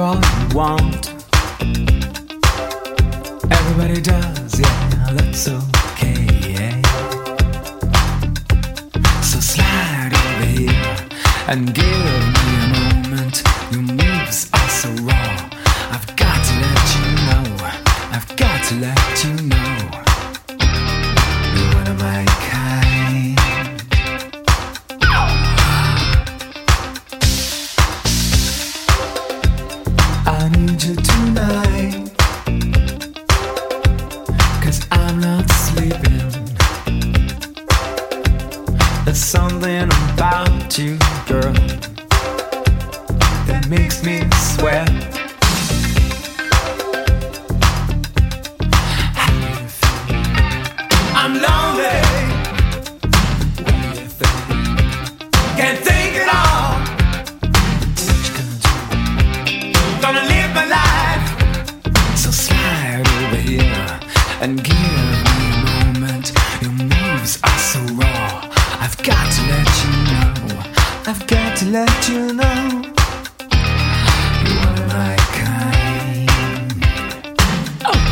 all you want. Everybody does, yeah, that's okay, yeah. So slide over here and give me a moment. Your moves are so raw. I've got to let you know. I've got to let you know. You're one of my kind. I need you tonight, 'cause I'm not sleeping. There's something about you, girl, that makes me sweat. I'm lonely. What do you think? Can't think at all. What you gonna do? Gonna live my life. So slide over here and give me a moment. Your moves are so raw. I've got to let you know. I've got to let you know. You're one of my kind. Oh.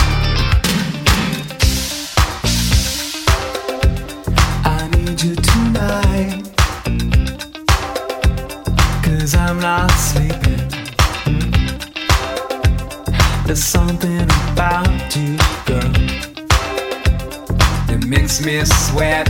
I need you tonight, 'cause I'm not sleeping. There's something about you, girl, that makes me sweat.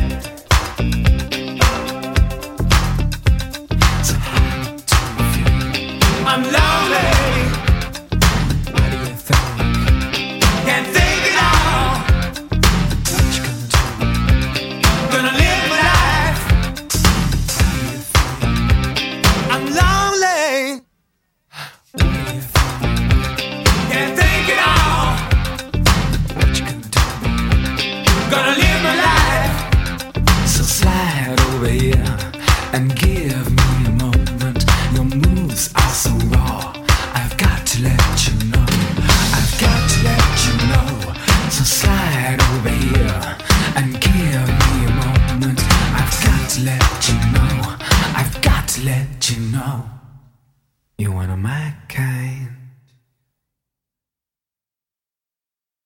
So how do you feel? I'm lonely. What do you think? Can't think at all. What you gonna do? Gonna live my life. How do you feel? I'm lonely. What do you think? Can't think at all. What you gonna do? Gonna live my life. So slide over here and give me a moment. Your moves are so raw. I've got to let you know. I've got to let you know. So slide over here and give me a moment. I've got to let you know. I've got to let you know. You're one of my kind.